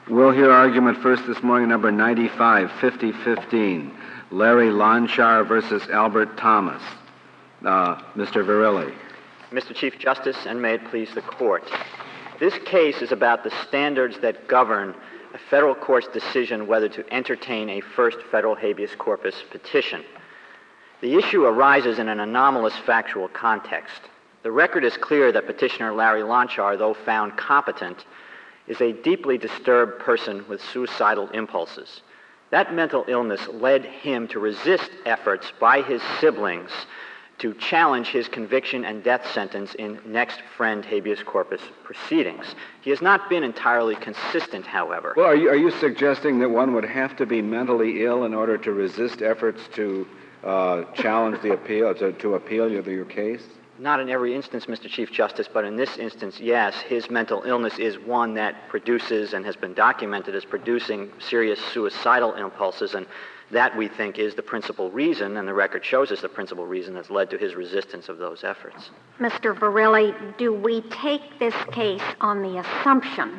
We'll hear argument first this morning, number 95, 5015, Larry Lonchar versus Albert Thomas. Mr. Verrilli. Mr. Chief Justice, and may it please the Court. This case is about the standards that govern a federal court's decision whether to entertain a first federal habeas corpus petition. The issue arises in an anomalous factual context. The record is clear that petitioner Larry Lonchar, though found competent, is a deeply disturbed person with suicidal impulses. That mental illness led him to resist efforts by his siblings to challenge his conviction and death sentence in next friend habeas corpus proceedings. He has not been entirely consistent, however. Well, are you suggesting that one would have to be mentally ill in order to resist efforts to challenge the appeal, to appeal your case? Not in every instance, Mr. Chief Justice, but in this instance, yes. His mental illness is one that produces and has been documented as producing serious suicidal impulses, and that, we think, is the principal reason, and the record shows us the principal reason that's led to his resistance of those efforts. Mr. Verrilli, do we take this case on the assumption,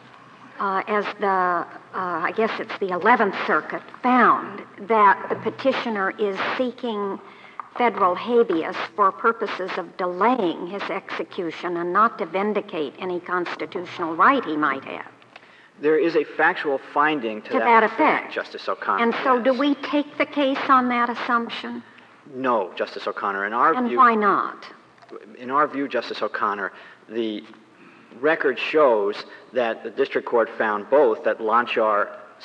as I guess it's the 11th Circuit found, that the petitioner is seeking federal habeas for purposes of delaying his execution and not to vindicate any constitutional right he might have? There is a factual finding to that effect, Justice O'Connor. And so do we take the case on that assumption? No, Justice O'Connor. In our view, and why not? In our view, Justice O'Connor, the record shows that the district court found both that Lonchar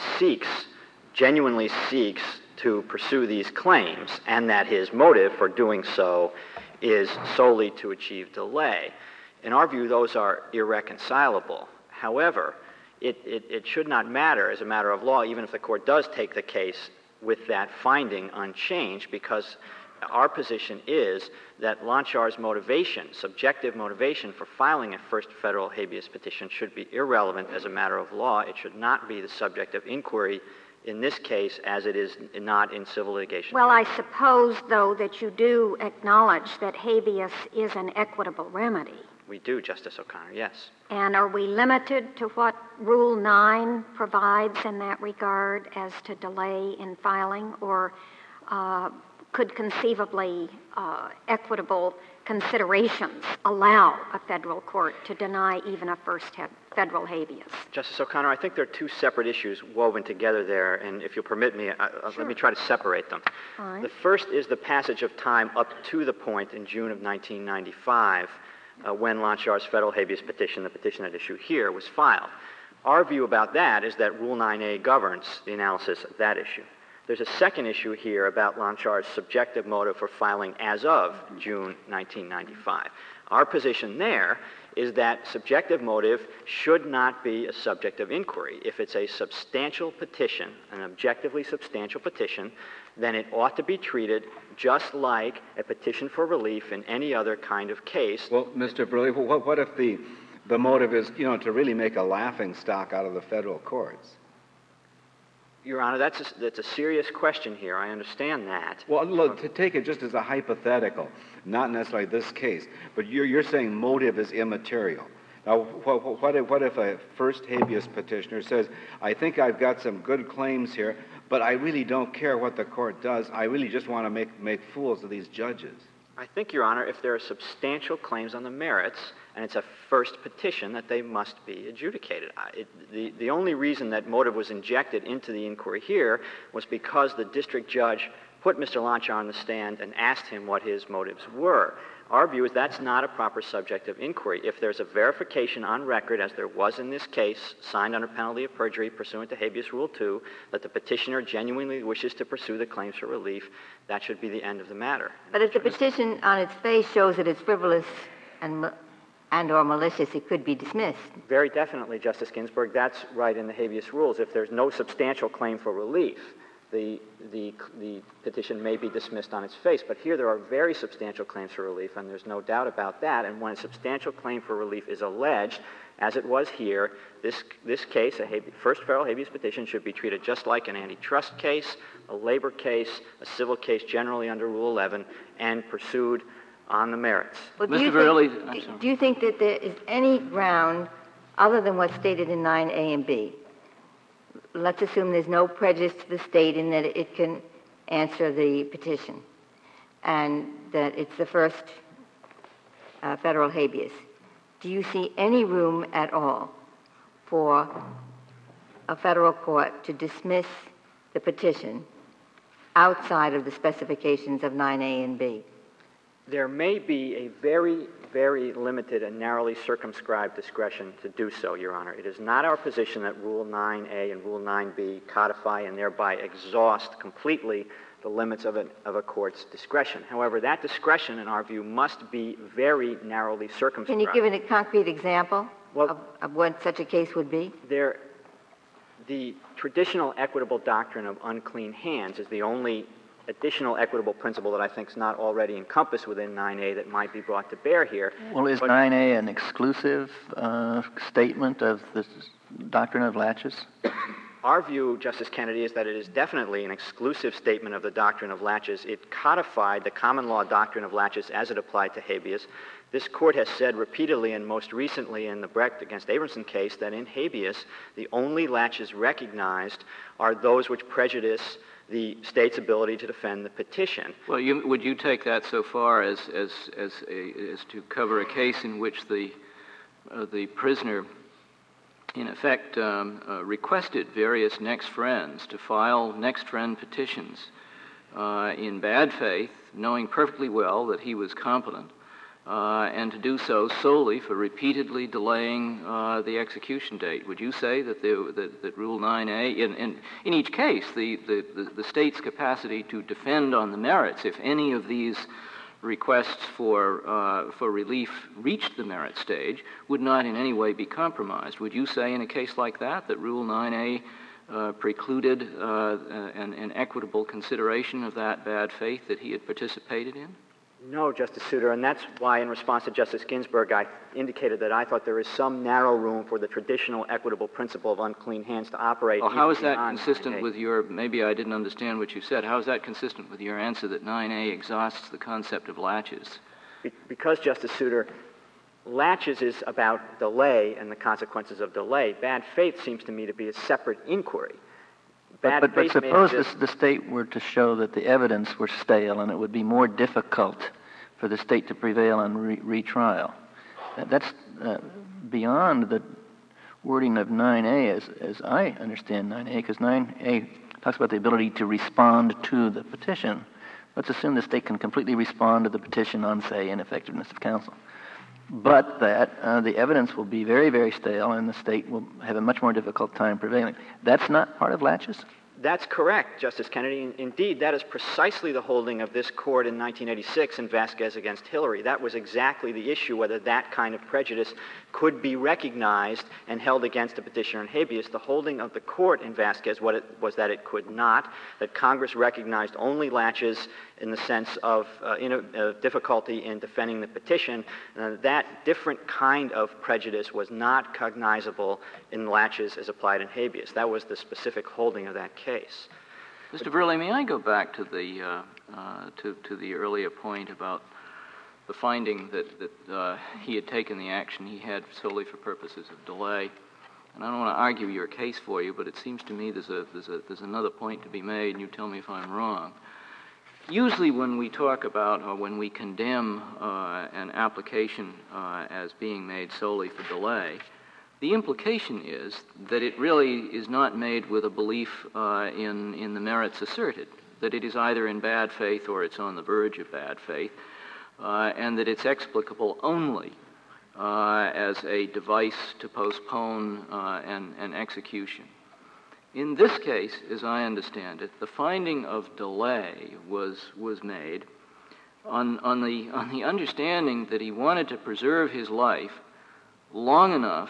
genuinely seeks to pursue these claims, and that his motive for doing so is solely to achieve delay. In our view, those are irreconcilable. However, it should not matter as a matter of law, even if the court does take the case with that finding unchanged, because our position is that Lonchar's motivation, subjective motivation for filing a first federal habeas petition, should be irrelevant as a matter of law. It should not be the subject of inquiry in this case, as it is not in civil litigation. Well, I suppose, though, that you do acknowledge that habeas is an equitable remedy. We do, Justice O'Connor, yes. And are we limited to what Rule 9 provides in that regard as to delay in filing, or could conceivably equitable considerations allow a federal court to deny even a first federal habeas? Justice O'Connor, I think there are two separate issues woven together there, and if you'll permit me, Sure. Let me try to separate them. All right. The first is the passage of time up to the point in June of 1995 when Lonchar's federal habeas petition, the petition at issue here, was filed. Our view about that is that Rule 9a governs the analysis of that issue. There's a second issue here about Lonchar's subjective motive for filing as of June 1995. Our position there is that subjective motive should not be a subject of inquiry. If it's a substantial petition, an objectively substantial petition, then it ought to be treated just like a petition for relief in any other kind of case. Well, Mr. Verrilli, what if the motive is, to really make a laughingstock out of the federal courts? Your Honor, that's a serious question here. I understand that. Well, look, to take it just as a hypothetical, not necessarily this case, but you're saying motive is immaterial. Now, what if a first habeas petitioner says, I think I've got some good claims here, but I really don't care what the court does. I really just want to make fools of these judges. I think, Your Honor, if there are substantial claims on the merits, and it's a first petition, that they must be adjudicated. The only reason that motive was injected into the inquiry here was because the district judge put Mr. Lonchar on the stand and asked him what his motives were. Our view is that's not a proper subject of inquiry. If there's a verification on record, as there was in this case, signed under penalty of perjury pursuant to Habeas Rule 2, that the petitioner genuinely wishes to pursue the claims for relief, that should be the end of the matter. But if the petition on its face shows that it's frivolous and or malicious, it could be dismissed. Very definitely, Justice Ginsburg. That's right in the habeas rules. If there's no substantial claim for relief, the petition may be dismissed on its face. But here there are very substantial claims for relief, and there's no doubt about that. And when a substantial claim for relief is alleged, as it was here, this case, first federal habeas petition, should be treated just like an antitrust case, a labor case, a civil case generally under Rule 11, and pursued on the merits. Well, do you think that there is any ground other than what's stated in 9A and B let's assume there's no prejudice to the state in that it can answer the petition and that it's the first federal habeas. Do you see any room at all for a federal court to dismiss the petition outside of the specifications of 9A and B? There may be a very, very limited and narrowly circumscribed discretion to do so, Your Honor. It is not our position that Rule 9A and Rule 9B codify and thereby exhaust completely the limits of a court's discretion. However, that discretion, in our view, must be very narrowly circumscribed. Can you give a concrete example of what such a case would be? The traditional equitable doctrine of unclean hands is the only additional equitable principle that I think is not already encompassed within 9A that might be brought to bear here. Well, is 9A an exclusive statement of the doctrine of laches? Our view, Justice Kennedy, is that it is definitely an exclusive statement of the doctrine of laches. It codified the common law doctrine of laches as it applied to habeas. This court has said repeatedly, and most recently in the Brecht against Abramson case, that in habeas, the only laches recognized are those which prejudice the state's ability to defend the petition. Well, would you take that so far as to cover a case in which the prisoner, in effect, requested various next friends to file next friend petitions in bad faith, knowing perfectly well that he was competent, and to do so solely for repeatedly delaying the execution date? Would you say that that Rule 9A, in each case, the state's capacity to defend on the merits, if any of these requests for relief reached the merit stage, would not in any way be compromised? Would you say in a case like that Rule 9A precluded an equitable consideration of that bad faith that he had participated in? No, Justice Souter, and that's why in response to Justice Ginsburg, I indicated that I thought there is some narrow room for the traditional equitable principle of unclean hands to operate. Well, how is that consistent with your, maybe I didn't understand what you said, how is that consistent with your answer that 9A exhausts the concept of laches? Because, Justice Souter, laches is about delay and the consequences of delay. Bad faith seems to me to be a separate inquiry. But suppose the state were to show that the evidence were stale and it would be more difficult for the state to prevail on retrial. That's beyond the wording of 9A as I understand 9A, because 9A talks about the ability to respond to the petition. Let's assume the state can completely respond to the petition on, say, ineffectiveness of counsel. But that the evidence will be very, very stale and the state will have a much more difficult time prevailing. That's not part of laches? That's correct, Justice Kennedy. Indeed, that is precisely the holding of this court in 1986 in Vasquez against Hillary. That was exactly the issue, whether that kind of prejudice could be recognized and held against a petitioner in habeas. The holding of the court in Vasquez was that it could not, that Congress recognized only laches in the sense of difficulty in defending the petition. That different kind of prejudice was not cognizable in laches as applied in habeas. That was the specific holding of that case. Mr. Verrilli, may I go back to the earlier point about the finding that he had taken the action he had solely for purposes of delay? And I don't want to argue your case for you, but it seems to me there's another point to be made, and you tell me if I'm wrong. Usually when we talk about or when we condemn an application as being made solely for delay, the implication is that it really is not made with a belief in the merits asserted, that it is either in bad faith or it's on the verge of bad faith, and that it's explicable only as a device to postpone an execution. In this case, as I understand it, the finding of delay was made on the understanding that he wanted to preserve his life long enough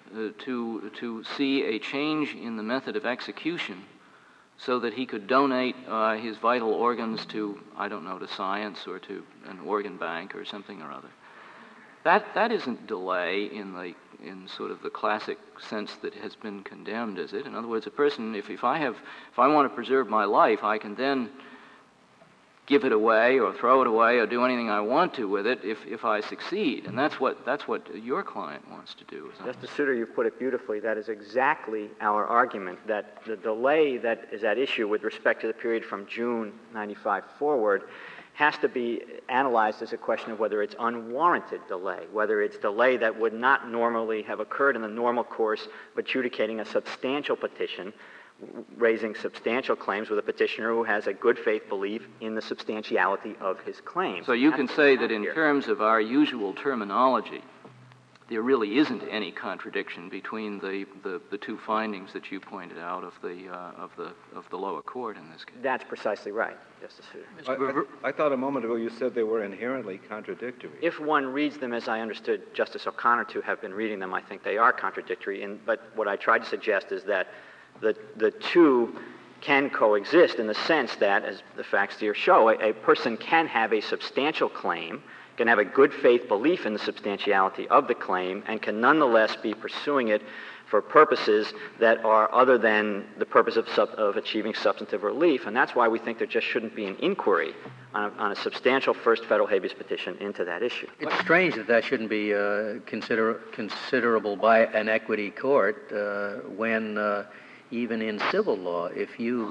to see a change in the method of execution so that he could donate his vital organs to, I don't know, to science or to an organ bank or something or other. That isn't delay in sort of the classic sense that has been condemned, is it? In other words, a person, if I want to preserve my life, I can then give it away or throw it away or do anything I want to with it if I succeed. And that's what your client wants to do. Justice Souter, you put it beautifully. That is exactly our argument, that the delay that is at issue with respect to the period from June 95 forward has to be analyzed as a question of whether it's unwarranted delay, whether it's delay that would not normally have occurred in the normal course of adjudicating a substantial petition, raising substantial claims with a petitioner who has a good faith belief in the substantiality of his claim. So you can say that in terms of our usual terminology, there really isn't any contradiction between the two findings that you pointed out of the lower court in this case. That's precisely right, Justice Souter. I thought a moment ago you said they were inherently contradictory. If one reads them as I understood Justice O'Connor to have been reading them, I think they are contradictory. But what I tried to suggest is that the two can coexist in the sense that, as the facts here show, a person can have a substantial claim, can have a good faith belief in the substantiality of the claim, and can nonetheless be pursuing it for purposes that are other than the purpose of achieving substantive relief. And that's why we think there just shouldn't be an inquiry on a substantial first federal habeas petition into that issue. It's strange that shouldn't be considerable by an equity court when even in civil law, if you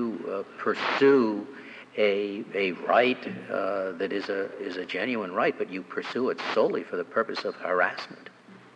pursue a right that is a genuine right, but you pursue it solely for the purpose of harassment,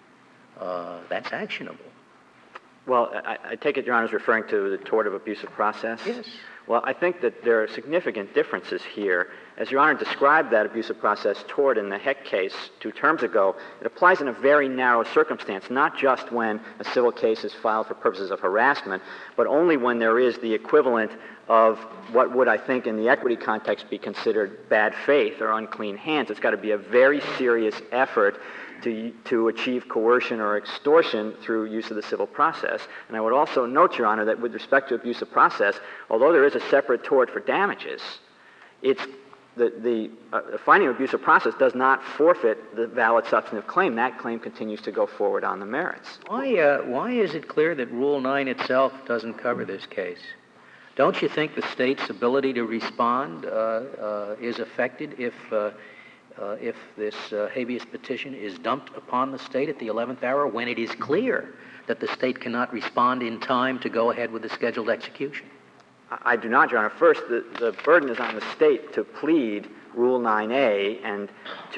that's actionable. Well, I take it Your Honor is referring to the tort of abusive process? Yes. Well, I think that there are significant differences here. As Your Honor described that abusive process tort in the Heck case 2 terms ago, it applies in a very narrow circumstance, not just when a civil case is filed for purposes of harassment, but only when there is the equivalent of what would, I think, in the equity context be considered bad faith or unclean hands. It's got to be a very serious effort to achieve coercion or extortion through use of the civil process. And I would also note, Your Honor, that with respect to abusive process, although there is a separate tort for damages, it's the finding of abusive process does not forfeit the valid substantive claim. That claim continues to go forward on the merits. Why is it clear that Rule 9 itself doesn't cover this case? Don't you think the state's ability to respond is affected if this habeas petition is dumped upon the state at the 11th hour when it is clear that the state cannot respond in time to go ahead with the scheduled execution? I do not, Your Honor. First, the burden is on the state to plead Rule 9A and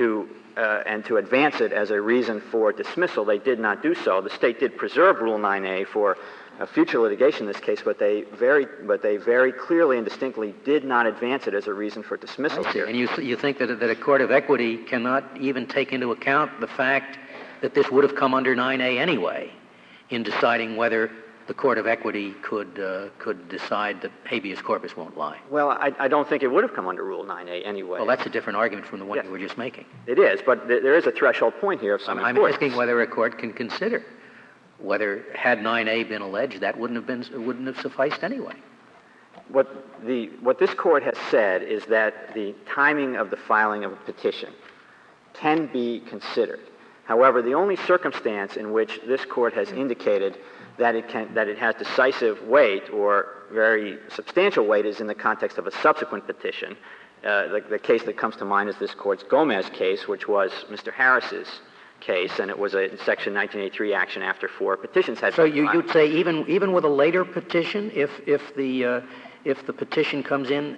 to advance it as a reason for dismissal. They did not do so. The state did preserve Rule 9A for future litigation in this case, but they very clearly and distinctly did not advance it as a reason for dismissal here. And you think that a court of equity cannot even take into account the fact that this would have come under 9A anyway in deciding whether the court of equity could decide that habeas corpus won't lie? Well, I don't think it would have come under Rule 9A anyway. Well, that's a different argument from the one you were just making. It is, but there is a threshold point here of some importance. I'm asking whether a court can consider whether, had 9A been alleged, that wouldn't have sufficed anyway. What this court has said is that the timing of the filing of a petition can be considered. However, the only circumstance in which this court has indicated that it has decisive weight or very substantial weight is in the context of a subsequent petition. The case that comes to mind is this court's Gomez case, which was Mr. Harris's case, and it was a Section 1983 action after 4 petitions had been filed. So you'd say even with a later petition, if the petition comes in,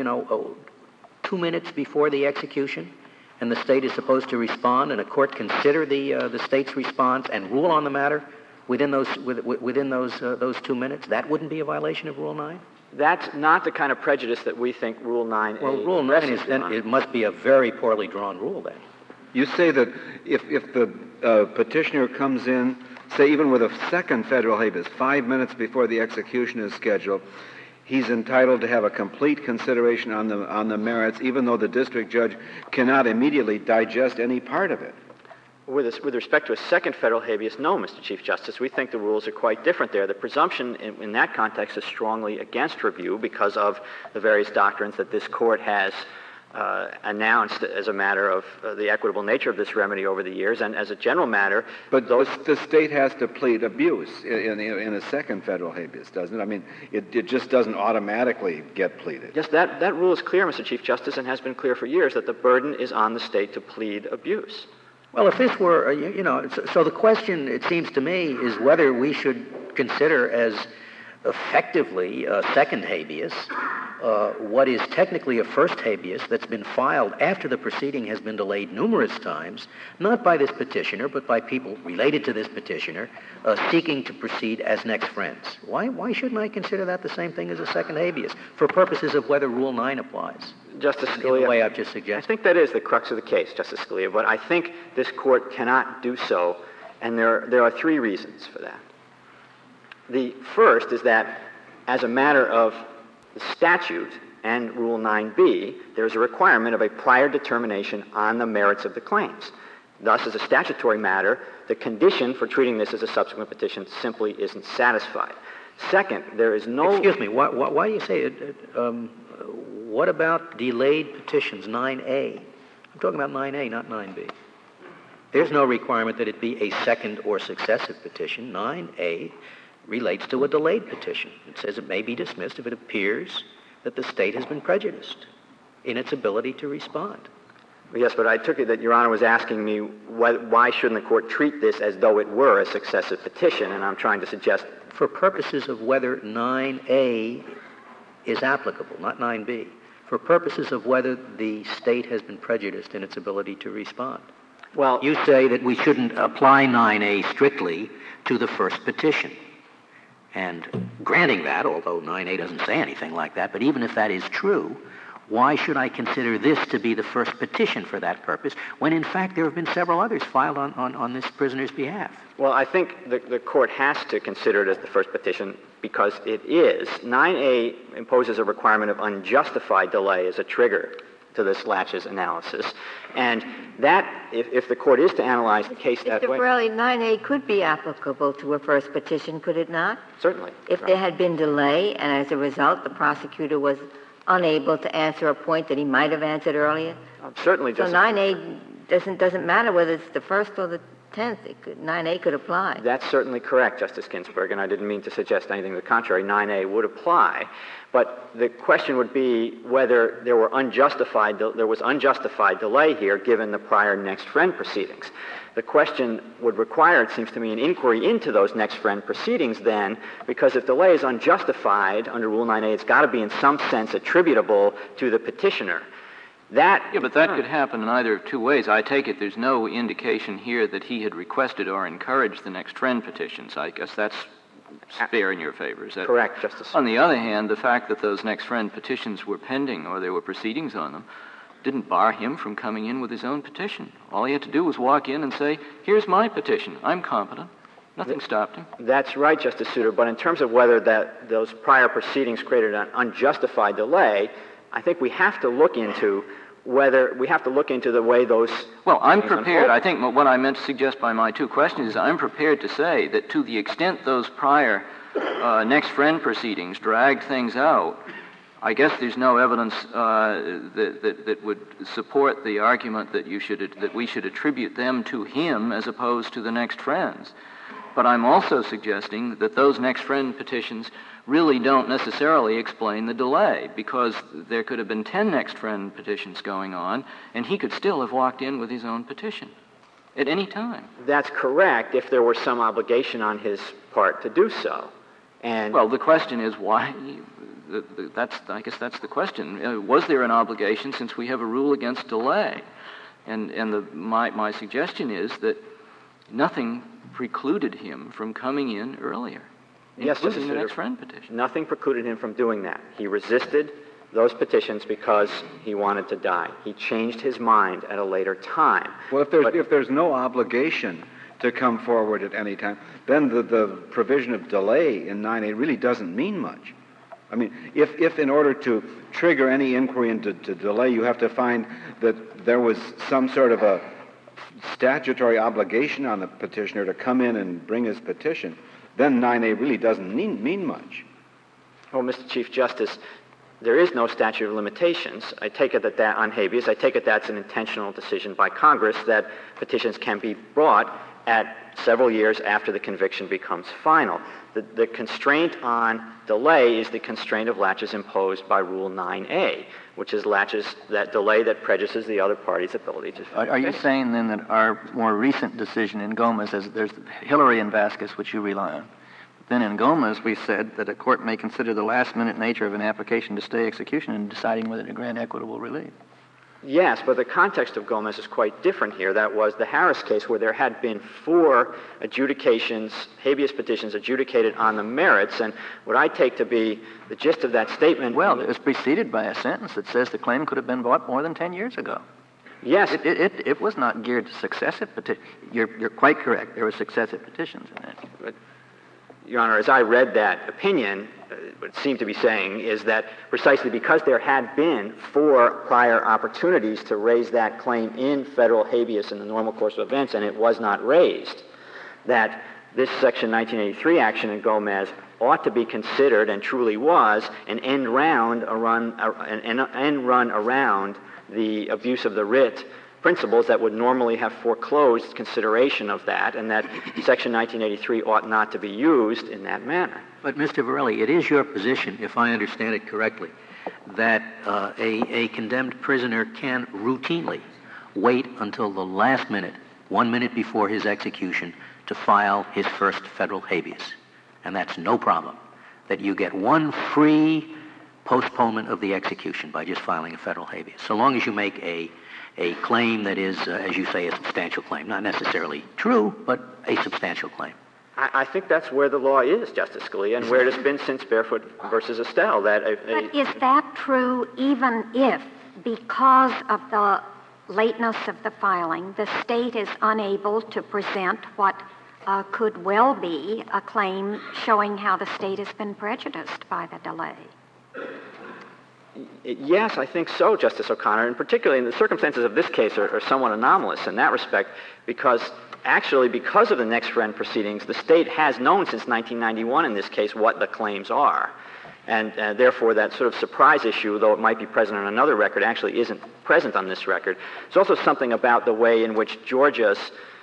2 minutes before the execution, and the state is supposed to respond, and a court consider the state's response and rule on the matter within those 2 minutes, that wouldn't be a violation of Rule 9? That's not the kind of prejudice that we think Rule 9 Well, Rule 9 it must be a very poorly drawn rule then. You say that if the petitioner comes in, say even with a second federal habeas, 5 minutes before the execution is scheduled, he's entitled to have a complete consideration on the merits, even though the district judge cannot immediately digest any part of it. With respect to a second federal habeas, no, Mr. Chief Justice. We think the rules are quite different there. The presumption in that context is strongly against review because of the various doctrines that this court has announced as a matter of the equitable nature of this remedy over the years, and as a general matter. But the state has to plead abuse in a second federal habeas, doesn't it? I mean, it just doesn't automatically get pleaded. Yes, that rule is clear, Mr. Chief Justice, and has been clear for years, that the burden is on the state to plead abuse. Well, if this were, so the question, it seems to me, is whether we should consider as effectively a second habeas what is technically a first habeas that's been filed after the proceeding has been delayed numerous times, not by this petitioner, but by people related to this petitioner seeking to proceed as next friends. Why shouldn't I consider that the same thing as a second habeas for purposes of whether Rule 9 applies? Justice Scalia, in the way I've just suggested. I think that is the crux of the case, Justice Scalia, but I think this Court cannot do so, and there are three reasons for that. The first is that as a matter of the statute and Rule 9b, there's a requirement of a prior determination on the merits of the claims. Thus, as a statutory matter, the condition for treating this as a subsequent petition simply isn't satisfied. Second, there is no... Excuse me, why do you say it? What about delayed petitions, 9a? I'm talking about 9a, not 9b. There's no requirement that it be a second or successive petition. 9a relates to a delayed petition. It says it may be dismissed if it appears that the state has been prejudiced in its ability to respond. Yes, but I took it that Your Honor was asking me why shouldn't the Court treat this as though it were a successive petition, and I'm trying to suggest... For purposes of whether 9a is applicable, not 9b, for purposes of whether the state has been prejudiced in its ability to respond. Well, you say that we shouldn't apply 9a strictly to the first petition. And granting that, although 9a doesn't say anything like that, but even if that is true, why should I consider this to be the first petition for that purpose, when in fact there have been several others filed on this prisoner's behalf? Well, I think the Court has to consider it as the first petition because it is. 9a imposes a requirement of unjustified delay as a trigger to this laches analysis. And that, if the Court is to analyze the case that way... Mr. Borelli, 9a could be applicable to a first petition, could it not? Certainly. If there had been delay, and as a result the prosecutor was unable to answer a point that he might have answered earlier? Certainly. So 9a doesn't matter whether it's the first or the 10th. 9a could apply. That's certainly correct, Justice Ginsburg, and I didn't mean to suggest anything to the contrary. 9a would apply. But the question would be whether there was unjustified delay here given the prior next friend proceedings. The question would require, it seems to me, an inquiry into those next friend proceedings then, because if delay is unjustified under Rule 9a, it's got to be in some sense attributable to the petitioner. But that could happen in either of two ways. I take it there's no indication here that he had requested or encouraged the next friend petitions. I guess that's fair in your favor. Is that correct, Justice? On the other hand, the fact that those next friend petitions were pending or there were proceedings on them didn't bar him from coming in with his own petition. All he had to do was walk in and say, here's my petition. I'm competent. Nothing stopped him. That's right, Justice Souter. But in terms of whether those prior proceedings created an unjustified delay, I think we have to look into the way those... Well, I'm prepared. I think what I meant to suggest by my two questions is I'm prepared to say that to the extent those prior next friend proceedings dragged things out, I guess there's no evidence that would support the argument that we should attribute them to him as opposed to the next friends. But I'm also suggesting that those next friend petitions really don't necessarily explain the delay, because there could have been 10 next friend petitions going on, and he could still have walked in with his own petition at any time. That's correct, if there were some obligation on his part to do so. And well, the question is why... I guess that's the question. Was there an obligation since we have a rule against delay? And my suggestion is that nothing precluded him from coming in earlier, including the next friend petition. Nothing precluded him from doing that. He resisted those petitions because he wanted to die. He changed his mind at a later time. Well, if there's no obligation to come forward at any time, then the provision of delay in 9a really doesn't mean much. I mean, if in order to trigger any inquiry into delay, you have to find that there was some sort of a statutory obligation on the petitioner to come in and bring his petition, then 9a really doesn't mean much. Well, Mr. Chief Justice, there is no statute of limitations. I take it that on habeas, I take it that's an intentional decision by Congress that petitions can be brought at several years after the conviction becomes final. The constraint on delay is the constraint of laches imposed by Rule 9A, which is laches, that delay that prejudices the other party's ability to... Are you saying then that our more recent decision in Gomez, there's Hillary and Vasquez, which you rely on, then in Gomez we said that a court may consider the last-minute nature of an application to stay execution in deciding whether to grant equitable relief? Yes, but the context of Gomez is quite different here. That was the Harris case where there had been 4 adjudications, habeas petitions adjudicated on the merits, and what I take to be the gist of that statement... Well, it was preceded by a sentence that says the claim could have been brought more than 10 years ago. Yes. It was not geared to successive petitions. You're quite correct. There were successive petitions in that. But, Your Honor, as I read that opinion, what it seemed to be saying is that precisely because there had been 4 prior opportunities to raise that claim in federal habeas in the normal course of events, and it was not raised, that this Section 1983 action in Gomez ought to be considered, and truly was, an end run around the abuse of the writ principles that would normally have foreclosed consideration of that, and that Section 1983 ought not to be used in that manner. But, Mr. Varelli, it is your position, if I understand it correctly, that a condemned prisoner can routinely wait until the last minute, 1 minute before his execution, to file his first federal habeas. And that's no problem. That you get one free postponement of the execution by just filing a federal habeas, so long as you make a claim that is, as you say, a substantial claim. Not necessarily true, but a substantial claim. I think that's where the law is, Justice Scalia, and where it has been since Barefoot versus Estelle. But is that true even if, because of the lateness of the filing, the state is unable to present what could well be a claim showing how the state has been prejudiced by the delay? Yes, I think so, Justice O'Connor, and particularly in the circumstances of this case are somewhat anomalous in that respect, because of the next friend proceedings, the state has known since 1991 in this case what the claims are. And therefore, that sort of surprise issue, though it might be present on another record, actually isn't present on this record. There's also something about the way in which Georgia's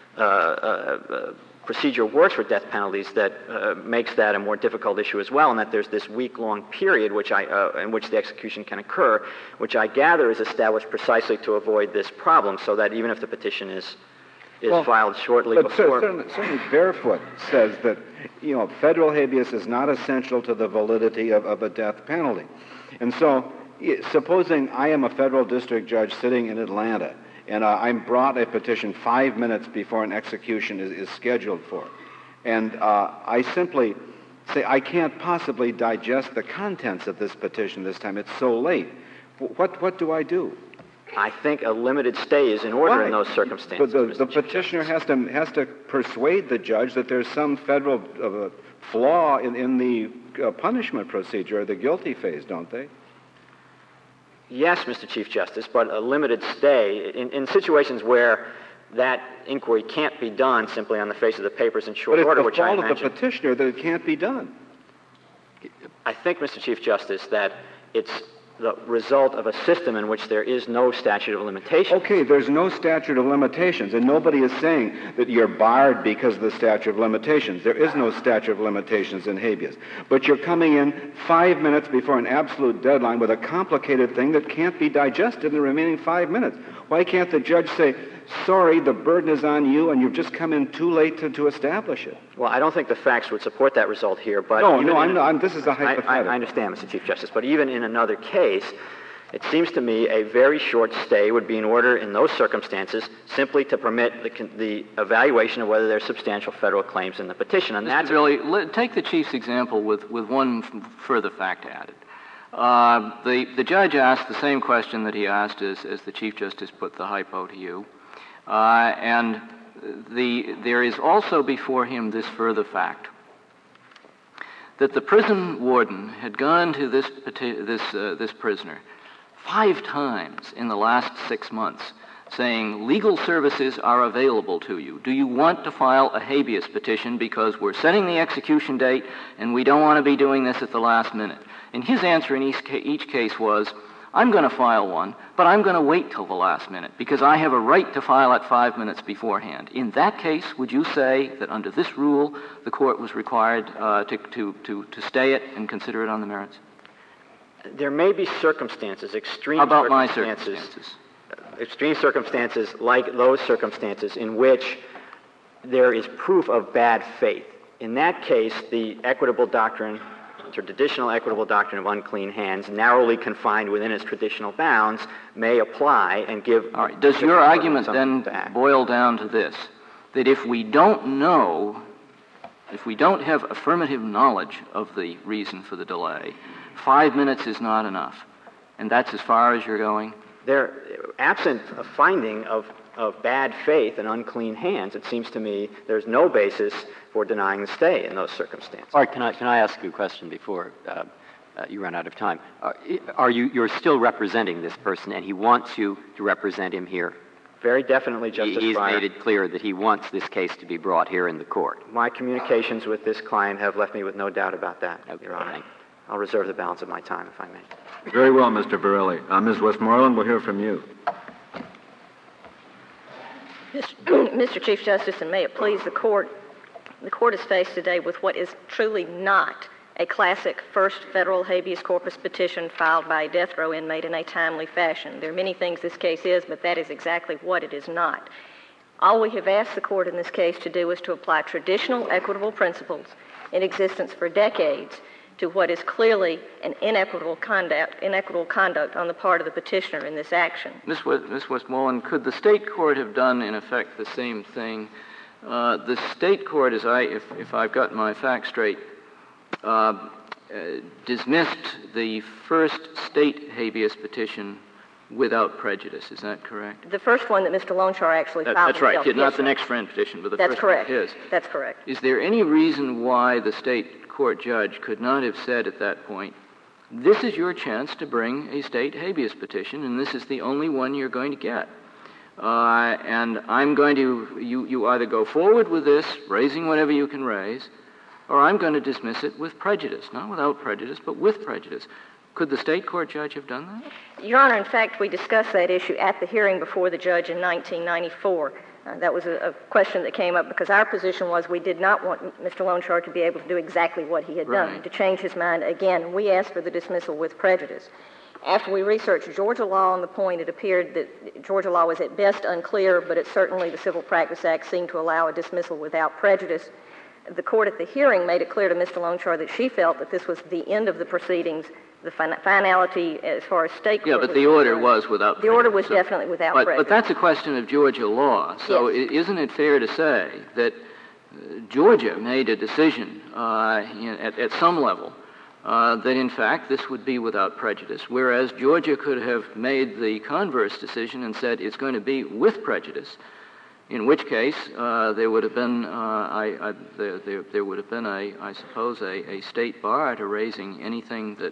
procedure works for death penalties that makes that a more difficult issue as well, and that there's this week-long period in which the execution can occur, which I gather is established precisely to avoid this problem, so that even if the petition is filed shortly before... Certainly Barefoot says that, federal habeas is not essential to the validity of a death penalty. And so, supposing I am a federal district judge sitting in Atlanta, and I'm brought a petition 5 minutes before an execution is scheduled for. And I simply say, I can't possibly digest the contents of this petition this time. It's so late. What do I do? I think a limited stay is in order in those circumstances. But the petitioner has to persuade the judge that there's some federal flaw in the punishment procedure, or the guilty phase, don't they? Yes, Mr. Chief Justice, but a limited stay in situations where that inquiry can't be done simply on the face of the papers in short order, which I imagine. But it's the fault of the petitioner that it can't be done. I think, Mr. Chief Justice, that it's the result of a system in which there is no statute of limitations. Okay, there's no statute of limitations, and nobody is saying that you're barred because of the statute of limitations. There is no statute of limitations in habeas. But you're coming in 5 minutes before an absolute deadline with a complicated thing that can't be digested in the remaining 5 minutes. Why can't the judge say, sorry, the burden is on you, and you've just come in too late to establish it? Well, I don't think the facts would support that result here, but... This is a hypothetical. I understand, Mr. Chief Justice, but even in another case, it seems to me a very short stay would be in order in those circumstances simply to permit the evaluation of whether there are substantial federal claims in the petition, and that's... Really, take the Chief's example with one further fact added. The judge asked the same question that he asked as the Chief Justice put the hypo to you. And there is also before him this further fact, that the prison warden had gone to this prisoner 5 times in the last 6 months saying legal services are available to you. Do you want to file a habeas petition because we're setting the execution date and we don't want to be doing this at the last minute? And his answer in each case was, I'm going to file one, but I'm going to wait till the last minute because I have a right to file it 5 minutes beforehand. In that case, would you say that under this rule, the court was required to stay it and consider it on the merits? There may be circumstances, extreme How about circumstances. My circumstances? Extreme circumstances like those circumstances in which there is proof of bad faith. In that case, the equitable doctrine, or traditional equitable doctrine of unclean hands, narrowly confined within its traditional bounds, may apply and give... All right. Does your argument then boil down to this, that if we don't know, if we don't have affirmative knowledge of the reason for the delay, 5 minutes is not enough, and that's as far as you're going? Absent a finding of bad faith and unclean hands, it seems to me there's no basis for denying the stay in those circumstances. All right, can I ask you a question before you run out of time? You're still representing this person, and he wants you to represent him here? Very definitely, Justice Breyer. He's made it clear that he wants this case to be brought here in the court. My communications with this client have left me with no doubt about that, Okay, Your Honor. thanks. I'll reserve the balance of my time, if I may. Very well, Mr. Verrilli. Ms. Westmoreland, we'll hear from you. Mr. Chief Justice, and may it please the court is faced today with what is truly not a classic first federal habeas corpus petition filed by a death row inmate in a timely fashion. There are many things this case is, but that is exactly what it is not. All we have asked the court in this case to do is to apply traditional equitable principles in existence for decades to what is clearly an inequitable conduct on the part of the petitioner in this action. Ms. Westmoreland, could the state court have done, in effect, the same thing? The state court, if I've got my facts straight, dismissed the first state habeas petition without prejudice. Is that correct? The first one that Mr. Lonestar actually filed That's right. himself. Not the next friend petition, but the first one his. That's correct. Is there any reason why the state court judge could not have said at that point, this is your chance to bring a state habeas petition, and this is the only one you're going to get? And I'm going to, you either go forward with this, raising whatever you can raise, or I'm going to dismiss it with prejudice. Not without prejudice, but with prejudice. Could the state court judge have done that? Your Honor, in fact, we discussed that issue at the hearing before the judge in 1994. That was a question that came up because our position was we did not want Mr. Lonestar to be able to do exactly what he had done, to change his mind again. We asked for the dismissal with prejudice. After we researched Georgia law on the point, it appeared that Georgia law was at best unclear, but it certainly, the Civil Practice Act seemed to allow a dismissal without prejudice. The court at the hearing made it clear to Mr. Lonestar that she felt that this was the end of the proceedings, the finality as far as state court. Yeah, but the order was without prejudice. The order was definitely without prejudice. But that's a question of Georgia law. So isn't it fair to say that Georgia made a decision at some level that, in fact, this would be without prejudice, whereas Georgia could have made the converse decision and said it's going to be with prejudice, in which case there would have been, there would have been, I suppose, a state bar to raising anything that,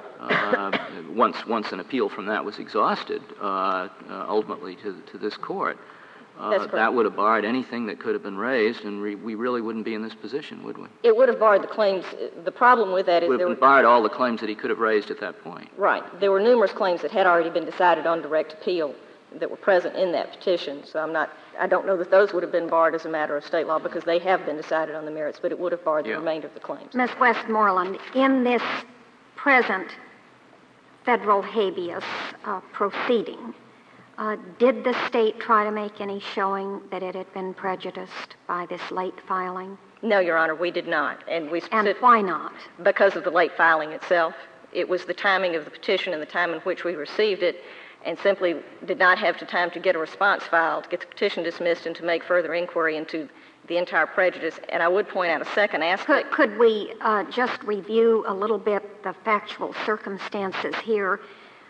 once an appeal from that was exhausted, ultimately to this court. That would have barred anything that could have been raised, and we really wouldn't be in this position, would we? It would have barred the claims. The problem with that is would have barred all the claims that he could have raised at that point. Right. There were numerous claims that had already been decided on direct appeal that were present in that petition. So I don't know that those would have been barred as a matter of state law because they have been decided on the merits, but it would have barred the remainder of the claims. Ms. Westmoreland, in this present federal habeas proceeding, did the state try to make any showing that it had been prejudiced by this late filing? No, Your Honor, we did not. And why not? Because of the late filing itself. It was the timing of the petition and the time in which we received it, and simply did not have the time to get a response filed, to get the petition dismissed, and to make further inquiry into the entire prejudice. And I would point out a second aspect. Could we just review a little bit the factual circumstances here?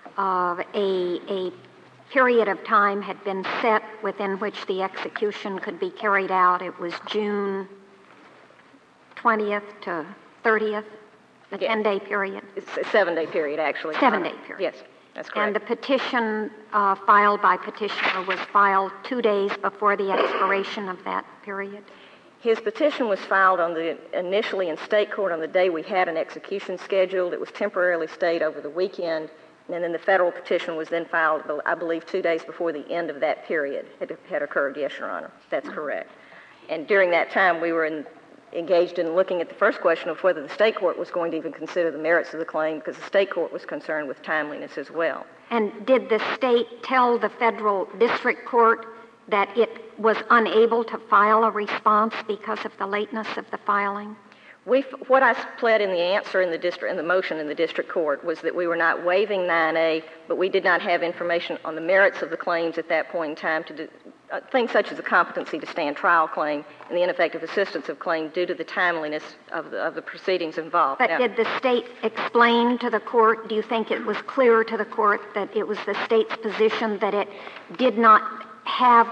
A period of time had been set within which the execution could be carried out. It was June 20th to 30th, a 10-day period. It's a 7-day period, actually. 7-day period. Yes. That's correct. And the petition filed by petitioner was filed 2 days before the expiration of that period? His petition was filed initially in state court on the day we had an execution scheduled. It was temporarily stayed over the weekend, and then the federal petition was then filed, I believe, 2 days before the end of that period had occurred. Yes, Your Honor, that's correct. And during that time, we were engaged in looking at the first question of whether the state court was going to even consider the merits of the claim, because the state court was concerned with timeliness as well. And did the state tell the federal district court that it was unable to file a response because of the lateness of the filing? What I pled in the answer in the motion in the district court was that we were not waiving 9A, but we did not have information on the merits of the claims at that point in time to do things such as the competency to stand trial claim and the ineffective assistance of claim due to the timeliness of the proceedings involved. But did the state explain to the court, do you think it was clear to the court that it was the state's position that it did not have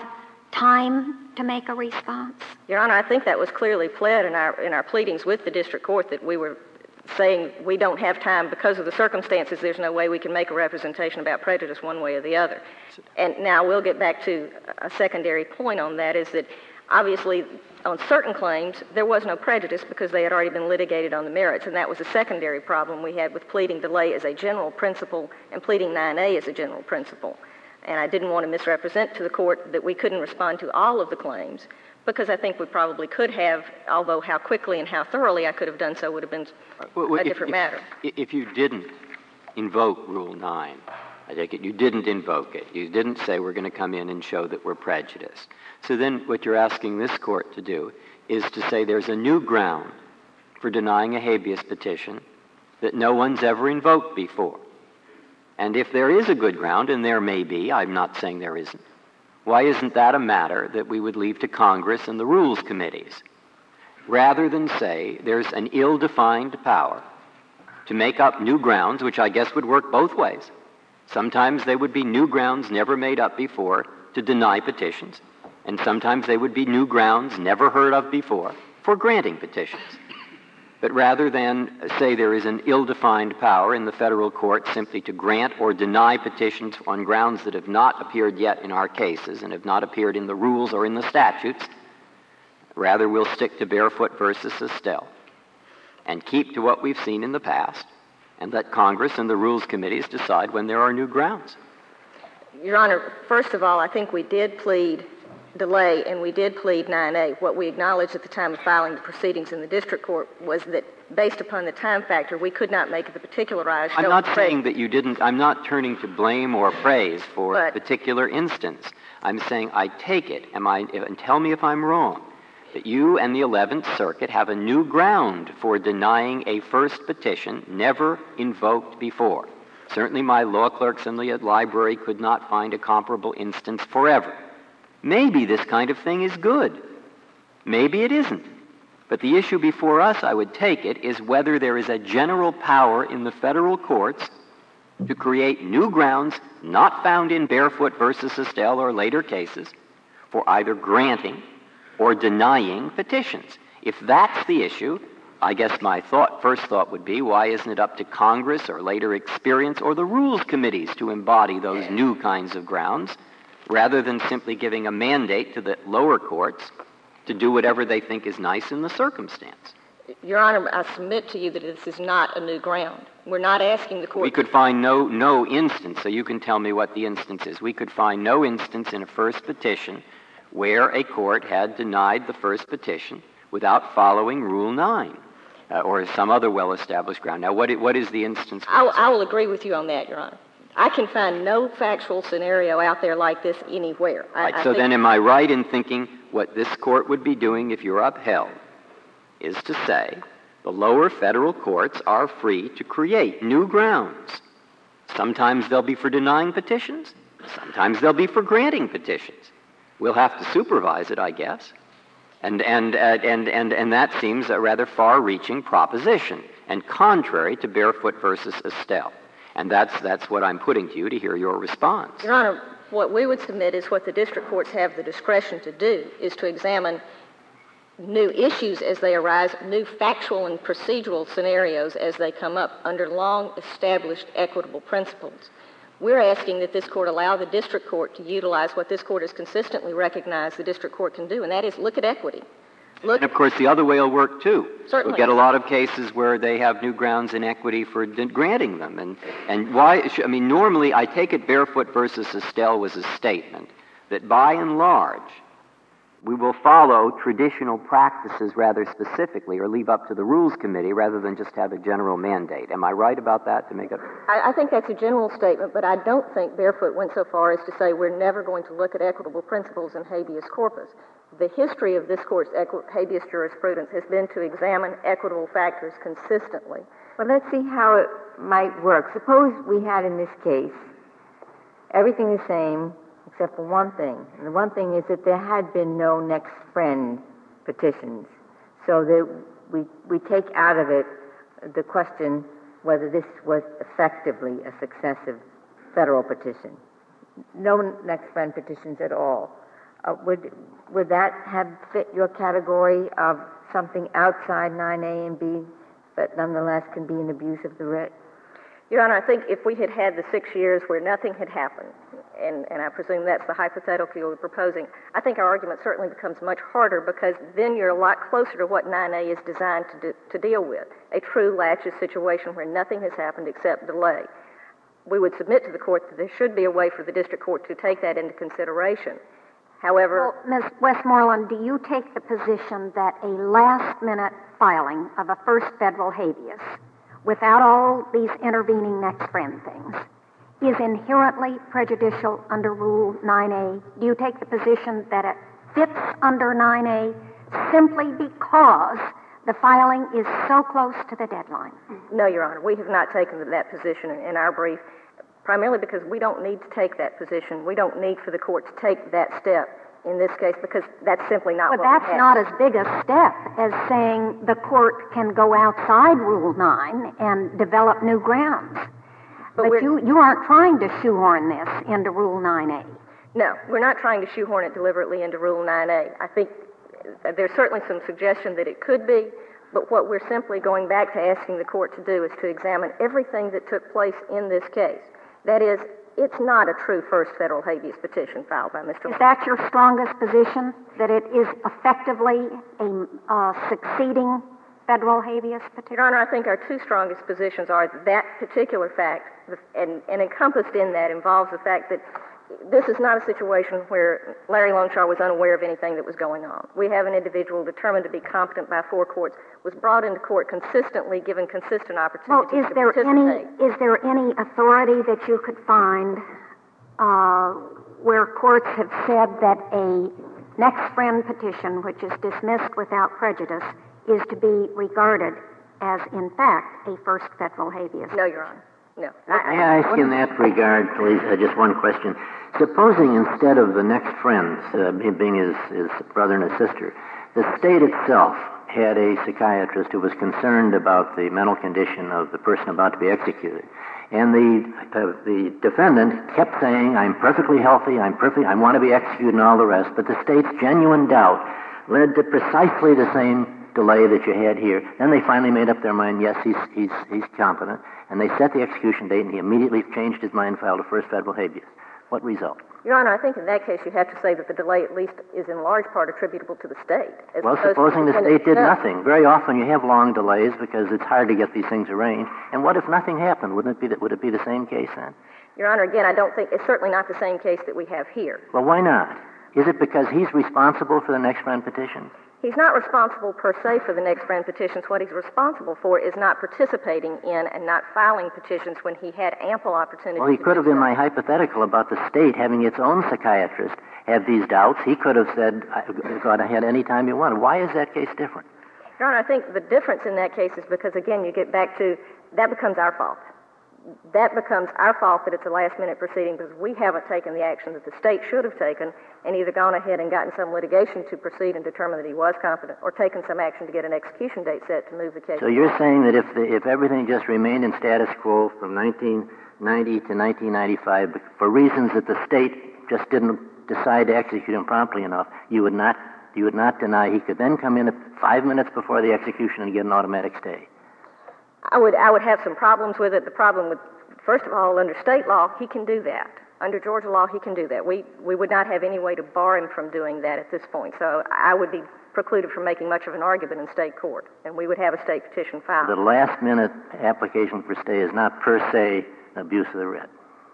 time to make a response? Your Honor, I think that was clearly pled in our pleadings with the district court, that we were saying we don't have time because of the circumstances. There's no way we can make a representation about prejudice one way or the other. And now we'll get back to a secondary point on that, is that obviously on certain claims there was no prejudice because they had already been litigated on the merits, and that was a secondary problem we had with pleading delay as a general principle and pleading 9A as a general principle. And I didn't want to misrepresent to the court that we couldn't respond to all of the claims, because I think we probably could have, although how quickly and how thoroughly I could have done so would have been a different matter. If you didn't invoke Rule 9, I take it you didn't invoke it. You didn't say we're going to come in and show that we're prejudiced. So then what you're asking this court to do is to say there's a new ground for denying a habeas petition that no one's ever invoked before. And if there is a good ground, and there may be, I'm not saying there isn't, why isn't that a matter that we would leave to Congress and the rules committees, rather than say there's an ill-defined power to make up new grounds, which I guess would work both ways. Sometimes they would be new grounds never made up before to deny petitions, and sometimes they would be new grounds never heard of before for granting petitions. But rather than say there is an ill-defined power in the federal court simply to grant or deny petitions on grounds that have not appeared yet in our cases and have not appeared in the rules or in the statutes, rather we'll stick to Barefoot versus Estelle and keep to what we've seen in the past and let Congress and the rules committees decide when there are new grounds. Your Honor, first of all, I think we did plead delay, and we did plead 9A. What we acknowledged at the time of filing the proceedings in the district court was that based upon the time factor, we could not make the particularized... I'm not saying that you didn't. I'm not turning to blame or praise for a particular instance. I'm saying I take it, and tell me if I'm wrong, that you and the 11th Circuit have a new ground for denying a first petition never invoked before. Certainly my law clerks in the library could not find a comparable instance forever. Maybe this kind of thing is good. Maybe it isn't. But the issue before us, I would take it, is whether there is a general power in the federal courts to create new grounds not found in Barefoot versus Estelle or later cases for either granting or denying petitions. If that's the issue, I guess my first thought would be, why isn't it up to Congress or later experience or the rules committees to embody those new kinds of grounds, rather than simply giving a mandate to the lower courts to do whatever they think is nice in the circumstance? Your Honor, I submit to you that this is not a new ground. We're not asking the court... We could find no instance, so you can tell me what the instance is. We could find no instance in a first petition where a court had denied the first petition without following Rule 9 or some other well-established ground. Now, what is the instance? I will agree with you on that, Your Honor. I can find no factual scenario out there like this anywhere. Then am I right in thinking what this court would be doing if you're upheld is to say the lower federal courts are free to create new grounds. Sometimes they'll be for denying petitions. Sometimes they'll be for granting petitions. We'll have to supervise it, I guess. And that seems a rather far-reaching proposition and contrary to Barefoot versus Estelle. And that's what I'm putting to you to hear your response. Your Honor, what we would submit is what the district courts have the discretion to do, is to examine new issues as they arise, new factual and procedural scenarios as they come up under long-established equitable principles. We're asking that this court allow the district court to utilize what this court has consistently recognized the district court can do, and that is look at equity. And of course, the other way will work too. Certainly. We'll get a lot of cases where they have new grounds in equity for granting them. And why? I mean, normally, I take it Barefoot versus Estelle was a statement that by and large, we will follow traditional practices rather specifically, or leave up to the Rules Committee rather than just have a general mandate. Am I right about that? I think that's a general statement, but I don't think Barefoot went so far as to say we're never going to look at equitable principles in habeas corpus. The history of this court's habeas jurisprudence has been to examine equitable factors consistently. Well, let's see how it might work. Suppose we had in this case everything the same except for one thing. And the one thing is that there had been no next friend petitions. So that we take out of it the question whether this was effectively a successive federal petition. No next friend petitions at all. Would that have fit your category of something outside 9A and B, but nonetheless can be an abuse of the writ? Your Honor, I think if we had had the 6 years where nothing had happened, and I presume that's the hypothetical you're proposing, I think our argument certainly becomes much harder because then you're a lot closer to what 9A is designed to deal with, a true laches situation where nothing has happened except delay. We would submit to the court that there should be a way for the district court to take that into consideration. However... Well, Ms. Westmoreland, do you take the position that a last-minute filing of a first federal habeas, without all these intervening next friend things, is inherently prejudicial under Rule 9A? Do you take the position that it fits under 9A simply because the filing is so close to the deadline? No, Your Honor. We have not taken that position in our brief, primarily because we don't need to take that position. We don't need for the court to take that step in this case because that's simply not what we have. But that's not as big a step as saying the court can go outside Rule 9 and develop new grounds. But you aren't trying to shoehorn this into Rule 9A. No, we're not trying to shoehorn it deliberately into Rule 9A. I think there's certainly some suggestion that it could be, but what we're simply going back to asking the court to do is to examine everything that took place in this case. That is, it's not a true first federal habeas petition filed by Mr. Is that your strongest position, that it is effectively a succeeding federal habeas petition? Your Honor, I think our two strongest positions are that particular fact, and encompassed in that involves the fact that this is not a situation where Larry Loneshaw was unaware of anything that was going on. We have an individual determined to be competent by four courts, was brought into court consistently, given consistent opportunities to participate. Is there any authority that you could find where courts have said that a next friend petition, which is dismissed without prejudice, is to be regarded as, in fact, a first federal habeas? No, Your Honor. No. May I ask in that regard, please, just one question? Supposing instead of the next friends being his brother and his sister, the state itself had a psychiatrist who was concerned about the mental condition of the person about to be executed, and the defendant kept saying, I'm perfectly healthy, I want to be executed and all the rest, but the state's genuine doubt led to precisely the same delay that you had here. Then they finally made up their mind, yes, he's competent, and they set the execution date, and he immediately changed his mind and filed a first federal habeas. What result? Your Honor, I think in that case you have to say that the delay at least is in large part attributable to the state. Well, supposing the state did nothing. Very often you have long delays because it's hard to get these things arranged. And what if nothing happened? Would it be the same case then? Your Honor, again, I don't think it's certainly not the same case that we have here. Well, why not? Is it because he's responsible for the next friend petition? He's not responsible per se for the next friend petitions. What he's responsible for is not participating in and not filing petitions when he had ample opportunity. Well, he could have been my hypothetical about the state having its own psychiatrist have these doubts. He could have said, go ahead any time you want. Why is that case different? Your Honor, I think the difference in that case is because, again, you get back to that becomes our fault. That becomes our fault that it's a last-minute proceeding because we haven't taken the action that the state should have taken and either gone ahead and gotten some litigation to proceed and determine that he was competent or taken some action to get an execution date set to move the case. So you're saying that if everything just remained in status quo from 1990 to 1995 for reasons that the state just didn't decide to execute him promptly enough, you would not deny he could then come in 5 minutes before the execution and get an automatic stay? I would have some problems with it. The problem with First of all, under state law, he can do that. Under Georgia law, he can do that. We would not have any way to bar him from doing that at this point. So I would be precluded from making much of an argument in state court, and we would have a state petition filed. The last-minute application for stay is not per se abuse of the writ.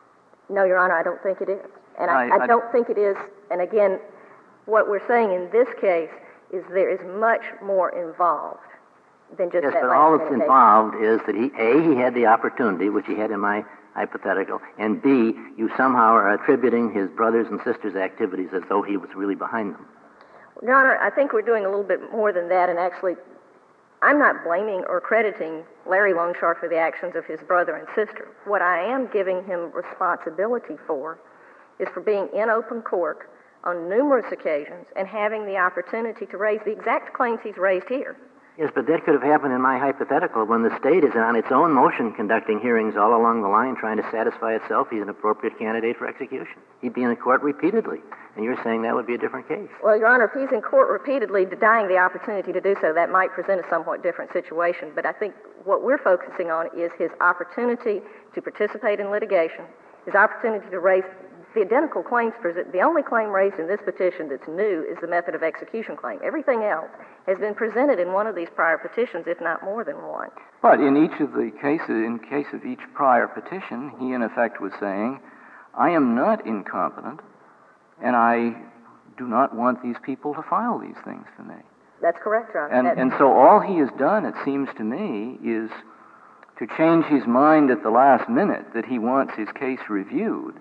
No, Your Honor, I don't think it is. And I don't think it is. And again, what we're saying in this case is there is much more involved than just that last minute. Yes, but all that's involved is that he had the opportunity, which he had in my hypothetical, and B, you somehow are attributing his brothers and sisters' activities as though he was really behind them. Your Honor, I think we're doing a little bit more than that, and actually, I'm not blaming or crediting Larry Lonestar for the actions of his brother and sister. What I am giving him responsibility for is for being in open court on numerous occasions and having the opportunity to raise the exact claims he's raised here. Yes, but that could have happened in my hypothetical when the state is on its own motion conducting hearings all along the line trying to satisfy itself he's an appropriate candidate for execution. He'd be in court repeatedly, and you're saying that would be a different case. Well, Your Honor, if he's in court repeatedly denying the opportunity to do so, that might present a somewhat different situation. But I think what we're focusing on is his opportunity to participate in litigation, his opportunity to raise the identical claims. The only claim raised in this petition that's new is the method of execution claim. Everything else has been presented in one of these prior petitions, if not more than one. But in each of the cases, in case of each prior petition, he in effect was saying, I am not incompetent, and I do not want these people to file these things for me. That's correct, Your Honor. And so all he has done, it seems to me, is to change his mind at the last minute that he wants his case reviewed.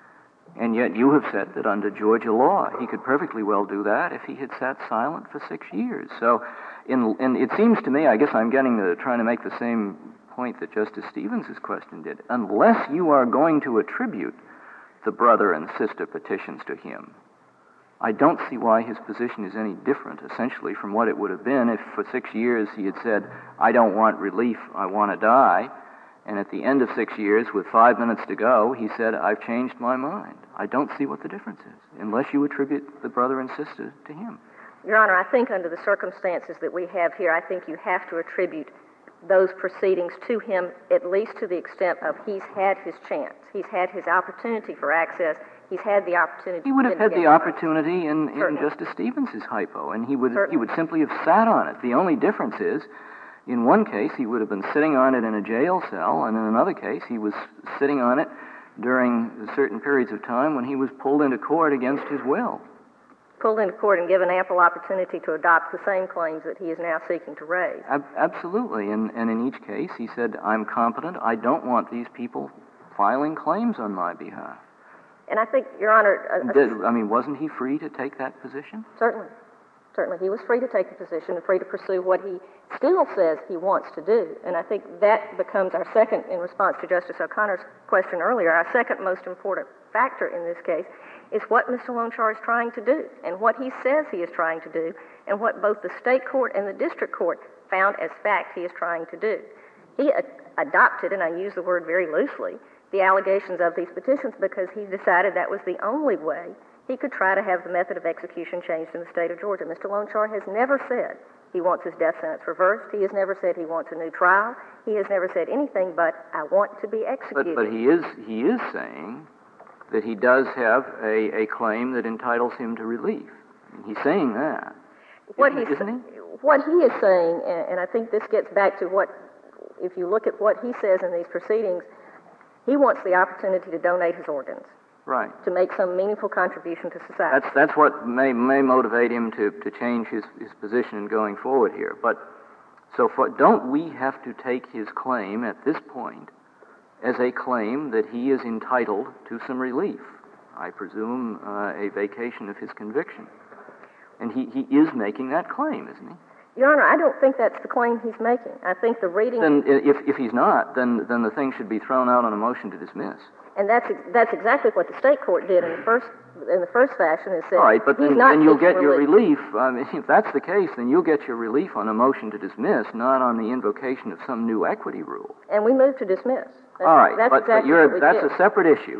And yet you have said that under Georgia law, he could perfectly well do that if he had sat silent for 6 years. So and it seems to me, I guess I'm trying to make the same point that Justice Stevens' question did. Unless you are going to attribute the brother and sister petitions to him, I don't see why his position is any different, essentially, from what it would have been if for 6 years he had said, I don't want relief, I want to die. And at the end of 6 years, with 5 minutes to go, he said, I've changed my mind. I don't see what the difference is, unless you attribute the brother and sister to him. Your Honor, I think under the circumstances that we have here, I think you have to attribute those proceedings to him, at least to the extent of he's had his chance. He's had his opportunity for access. He's had the opportunity. He would have had the opportunity in Justice Stevens' hypo, and he would simply have sat on it. The only difference is, in one case, he would have been sitting on it in a jail cell, and in another case, he was sitting on it during certain periods of time when he was pulled into court against his will. Pulled into court and given ample opportunity to adopt the same claims that he is now seeking to raise. Absolutely, and in each case, he said, I'm competent, I don't want these people filing claims on my behalf. And I think, Your Honor... wasn't he free to take that position? Certainly. Certainly, he was free to take the position and free to pursue what he still says he wants to do. And I think that becomes our second, in response to Justice O'Connor's question earlier, our second most important factor in this case is what Mr. Lonestar is trying to do and what he says he is trying to do and what both the state court and the district court found as fact he is trying to do. He adopted, and I use the word very loosely, the allegations of these petitions because he decided that was the only way he could try to have the method of execution changed in the state of Georgia. Mr. Lonestar has never said he wants his death sentence reversed. He has never said he wants a new trial. He has never said anything but, I want to be executed. But he is saying that he does have a claim that entitles him to relief. He's saying that, isn't he? What he is saying, and I think this gets back to what, if you look at what he says in these proceedings, he wants the opportunity to donate his organs. Right. To make some meaningful contribution to society. That's what may motivate him to change his position in going forward here. But don't we have to take his claim at this point as a claim that he is entitled to some relief? I presume a vacation of his conviction. And he is making that claim, isn't he? Your Honor, I don't think that's the claim he's making. I think the reading... Then if he's not, then the thing should be thrown out on a motion to dismiss. And that's exactly what the state court did in the first fashion. It said, all right, but then you'll get your relief. If that's the case, then you'll get your relief on a motion to dismiss, not on the invocation of some new equity rule. And we moved to dismiss. All right, that's a separate issue.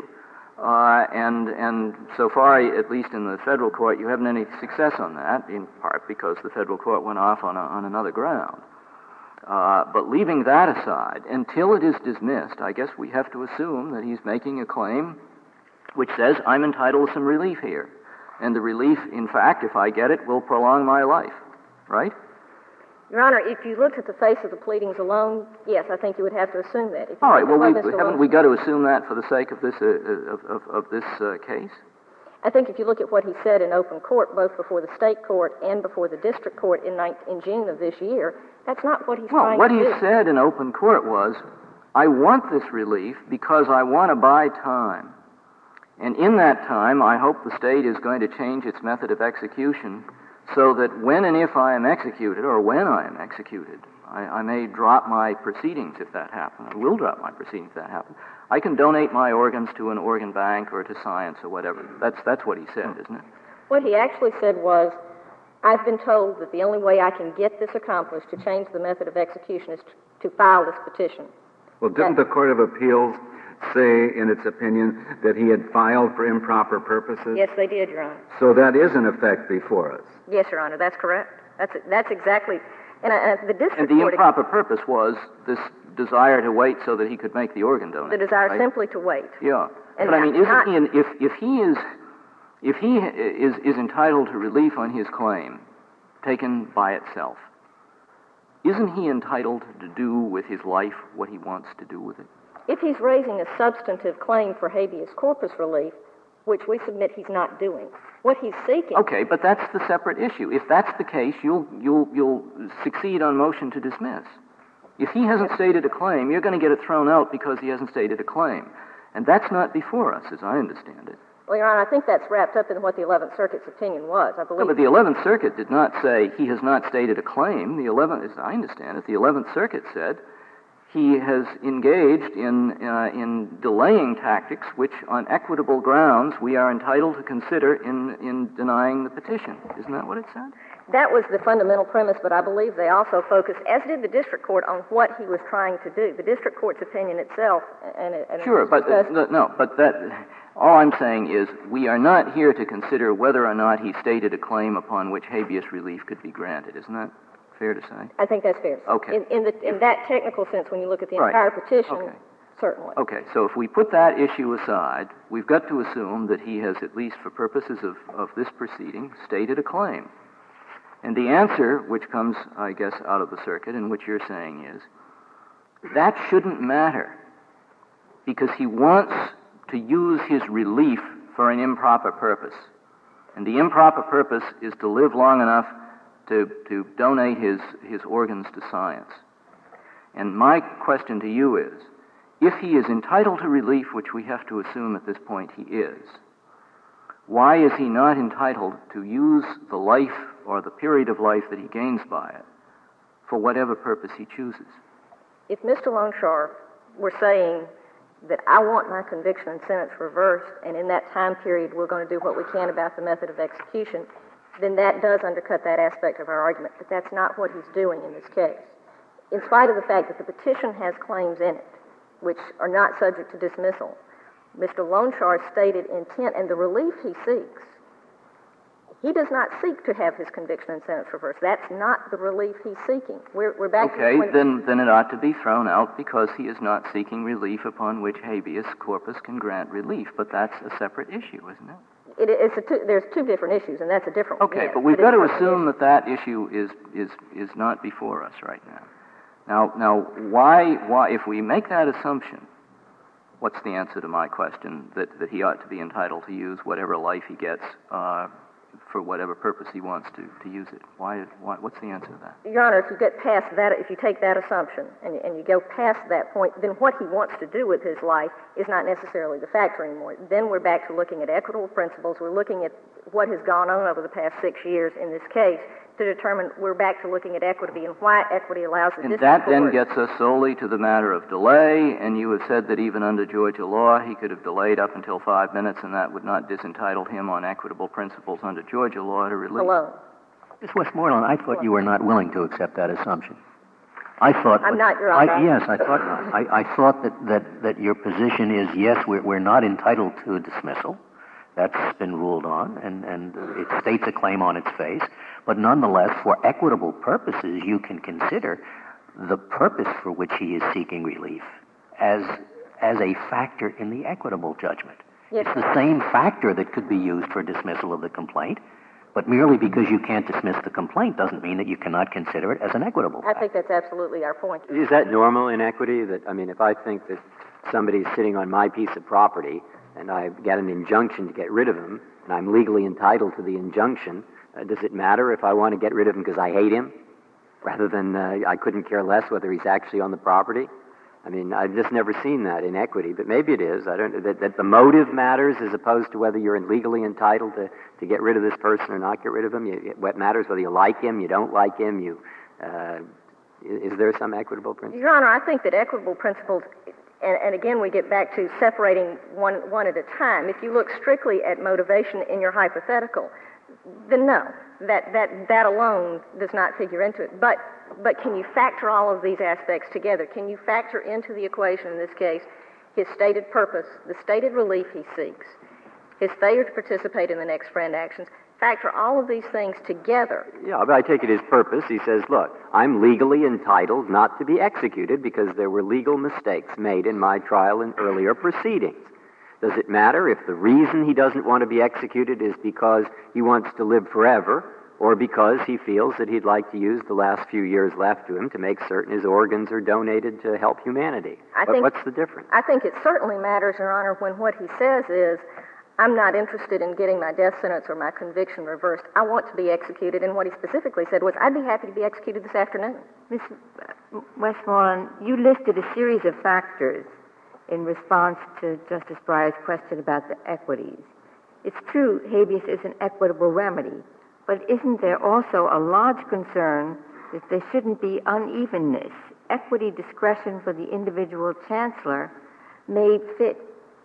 And so far, at least in the federal court, you haven't had any success on that, in part because the federal court went off on another ground. But leaving that aside, until it is dismissed, I guess we have to assume that he's making a claim which says, I'm entitled to some relief here. And the relief, in fact, if I get it, will prolong my life. Right? Your Honor, if you looked at the face of the pleadings alone, yes, I think you would have to assume that. All right, well, haven't we got to assume that for the sake of this, case? I think if you look at what he said in open court, both before the state court and before the district court in June of this year, that's not what he's trying to do. Well, what he said in open court was, I want this relief because I want to buy time. And in that time, I hope the state is going to change its method of execution so that when and if I am executed, or when I am executed, I may drop my proceedings if that happens. I will drop my proceedings if that happens. I can donate my organs to an organ bank or to science or whatever. That's what he said, isn't it? What he actually said was, I've been told that the only way I can get this accomplished to change the method of execution is to file this petition. Well, didn't the Court of Appeals say in its opinion that he had filed for improper purposes? Yes, they did, Your Honor. So that is in effect before us. Yes, Your Honor, that's correct. That's exactly... And the district and the improper purpose was this desire to wait so that he could make the organ donation. The desire simply to wait. Yeah. And but I mean, if he is entitled to relief on his claim, taken by itself, isn't he entitled to do with his life what he wants to do with it? If he's raising a substantive claim for habeas corpus relief, which we submit he's not doing, what he's seeking... Okay, but that's the separate issue. If that's the case, you'll succeed on motion to dismiss. If he hasn't stated a claim, you're going to get it thrown out because he hasn't stated a claim. And that's not before us, as I understand it. Well, Your Honor, I think that's wrapped up in what the 11th Circuit's opinion was, I believe. No, but the 11th Circuit did not say he has not stated a claim. As I understand it, the 11th Circuit said he has engaged in delaying tactics which, on equitable grounds, we are entitled to consider in denying the petition. Isn't that what it said? That was the fundamental premise, but I believe they also focused, as did the district court, on what he was trying to do. The district court's opinion itself... Sure, but all I'm saying is we are not here to consider whether or not he stated a claim upon which habeas relief could be granted. Isn't that fair to say? I think that's fair to say. Okay. In that technical sense, when you look at the entire petition, okay. Certainly. Okay, so if we put that issue aside, we've got to assume that he has, at least for purposes of this proceeding, stated a claim. And the answer, which comes, I guess, out of the circuit, and which you're saying is, that shouldn't matter, because he wants to use his relief for an improper purpose. And the improper purpose is to live long enough to donate his organs to science. And my question to you is, if he is entitled to relief, which we have to assume at this point he is, why is he not entitled to use the life or the period of life that he gains by it for whatever purpose he chooses? If Mr. Lonestar were saying that I want my conviction and sentence reversed, and in that time period we're going to do what we can about the method of execution, then that does undercut that aspect of our argument, but that's not what he's doing in this case. In spite of the fact that the petition has claims in it, which are not subject to dismissal, Mr. Lonestar's stated intent and the relief he seeks, he does not seek to have his conviction and sentence reversed. That's not the relief he's seeking. We're back to the point... then it ought to be thrown out because he is not seeking relief upon which habeas corpus can grant relief. But that's a separant issue, isn't it? There's two different issues, and that's a different one. Okay, but we've got to assume that issue is not before us right now. Now, why, if we make that assumption, what's the answer to my question that he ought to be entitled to use whatever life he gets for whatever purpose he wants to use it? What's the answer to that? Your Honor, if you get past that, if you take that assumption and you go past that point, then what he wants to do with his life is not necessarily the factor anymore. Then we're back to looking at equitable principles. We're looking at what has gone on over the past 6 years in this case to determine, we're back to looking at equity and why equity allows the district court... And that then gets us solely to the matter of delay, and you have said that even under Georgia law, he could have delayed up until 5 minutes, and that would not disentitle him on equitable principles under Georgia law to relief. Alone. Ms. Westmoreland, I thought you were not willing to accept that assumption. I thought... I'm not, Your Honor. Yes, I thought not. I thought that your position is, yes, we're not entitled to a dismissal. That's been ruled on, and it states a claim on its face. But nonetheless, for equitable purposes, you can consider the purpose for which he is seeking relief as a factor in the equitable judgment. Yes. It's the same factor that could be used for dismissal of the complaint, but merely because you can't dismiss the complaint doesn't mean that you cannot consider it as an equitable factor. I think that's absolutely our point. Is that normal in equity? If I think that somebody's sitting on my piece of property and I get an injunction to get rid of him, and I'm legally entitled to the injunction, does it matter if I want to get rid of him because I hate him, rather than I couldn't care less whether he's actually on the property? I've just never seen that in equity, but maybe it is. I don't. That the motive matters as opposed to whether you're legally entitled to get rid of this person or not get rid of him. What matters whether you like him, you don't like him. Is there some equitable principle? Your Honor, I think that equitable principles, and again we get back to separating one at a time. If you look strictly at motivation in your hypothetical, then no, that alone does not figure into it. But can you factor all of these aspects together? Can you factor into the equation, in this case, his stated purpose, the stated relief he seeks, his failure to participate in the next friend actions, factor all of these things together? Yeah, but I take it his purpose. He says, look, I'm legally entitled not to be executed because there were legal mistakes made in my trial and earlier proceedings. Does it matter if the reason he doesn't want to be executed is because he wants to live forever, or because he feels that he'd like to use the last few years left to him to make certain his organs are donated to help humanity? What's the difference? I think it certainly matters, Your Honor, when what he says is, I'm not interested in getting my death sentence or my conviction reversed. I want to be executed, and what he specifically said was, I'd be happy to be executed this afternoon. Ms. Westmoreland, you listed a series of factors in response to Justice Breyer's question about the equities. It's true, habeas is an equitable remedy, but isn't there also a large concern that there shouldn't be unevenness? Equity discretion for the individual chancellor may fit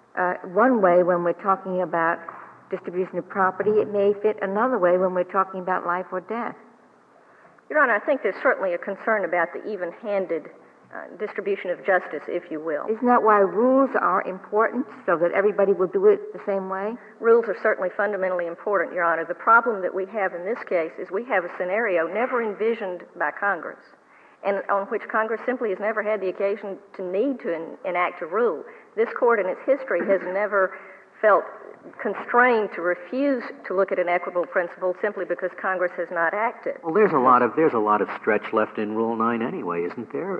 one way when we're talking about distribution of property. It may fit another way when we're talking about life or death. Your Honor, I think there's certainly a concern about the even-handed distribution of justice, if you will. Isn't that why rules are important, so that everybody will do it the same way? Rules are certainly fundamentally important, Your Honor. The problem that we have in this case is we have a scenario never envisioned by Congress, and on which Congress simply has never had the occasion to need to enact a rule. This Court in its history has never felt constrained to refuse to look at an equitable principle simply because Congress has not acted. Well, there's a lot of stretch left in Rule 9 anyway, isn't there?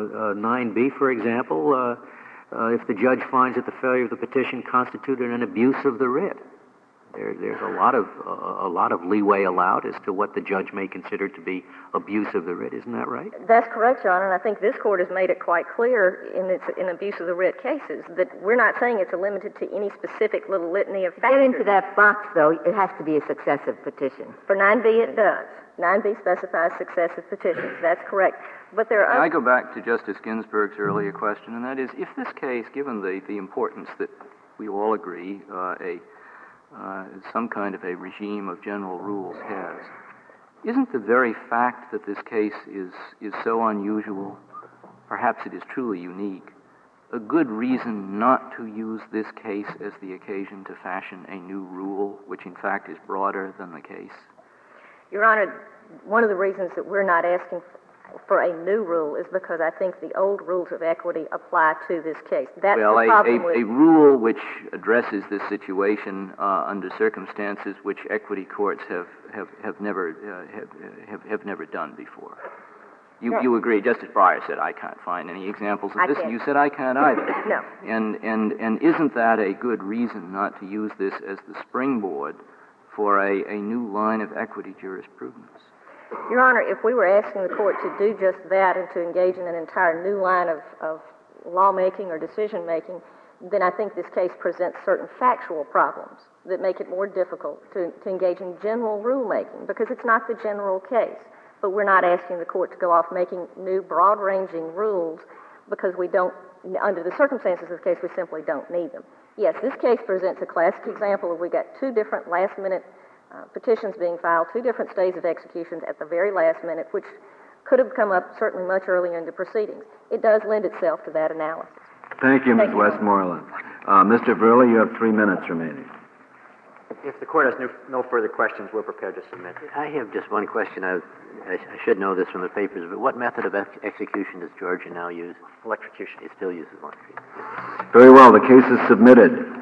9b, for example, if the judge finds that the failure of the petition constituted an abuse of the writ, there's a lot of leeway allowed as to what the judge may consider to be abuse of the writ. Isn't that right? That's correct, Your Honor, and I think this Court has made it quite clear in abuse of the writ cases that we're not saying it's limited to any specific little litany of factors. To get into that box, though, it has to be a successive petition. For 9b, it does. 9b specifies successive petitions. That's correct. But there are I go back to Justice Ginsburg's earlier question, and that is, if this case, given the importance that we all agree some kind of a regime of general rules has, isn't the very fact that this case is so unusual, perhaps it is truly unique, a good reason not to use this case as the occasion to fashion a new rule, which in fact is broader than the case? Your Honor, one of the reasons that we're not asking for a new rule is because I think the old rules of equity apply to this case. That's the problem with... a rule which addresses this situation under circumstances which equity courts have never done before. You agree? Justice Breyer said, I can't find any examples of this, and you said, I can't either. No. And isn't that a good reason not to use this as the springboard for a new line of equity jurisprudence? Your Honor, if we were asking the Court to do just that and to engage in an entire new line of lawmaking or decision-making, then I think this case presents certain factual problems that make it more difficult to engage in general rulemaking, because it's not the general case. But we're not asking the Court to go off making new broad-ranging rules because we don't, under the circumstances of the case, we simply don't need them. Yes, this case presents a classic example of we got two different last-minute petitions being filed, two different stays of executions at the very last minute, which could have come up certainly much earlier in the proceedings. It does lend itself to that analysis. Thank you, Ms. Westmoreland. Mr. Verrilli, you have 3 minutes remaining. If the court has no further questions, we're prepared to submit. I have just one question. I should know this from the papers, but what method of execution does Georgia now use? Electrocution. It still uses electrocution. Very well. The case is submitted.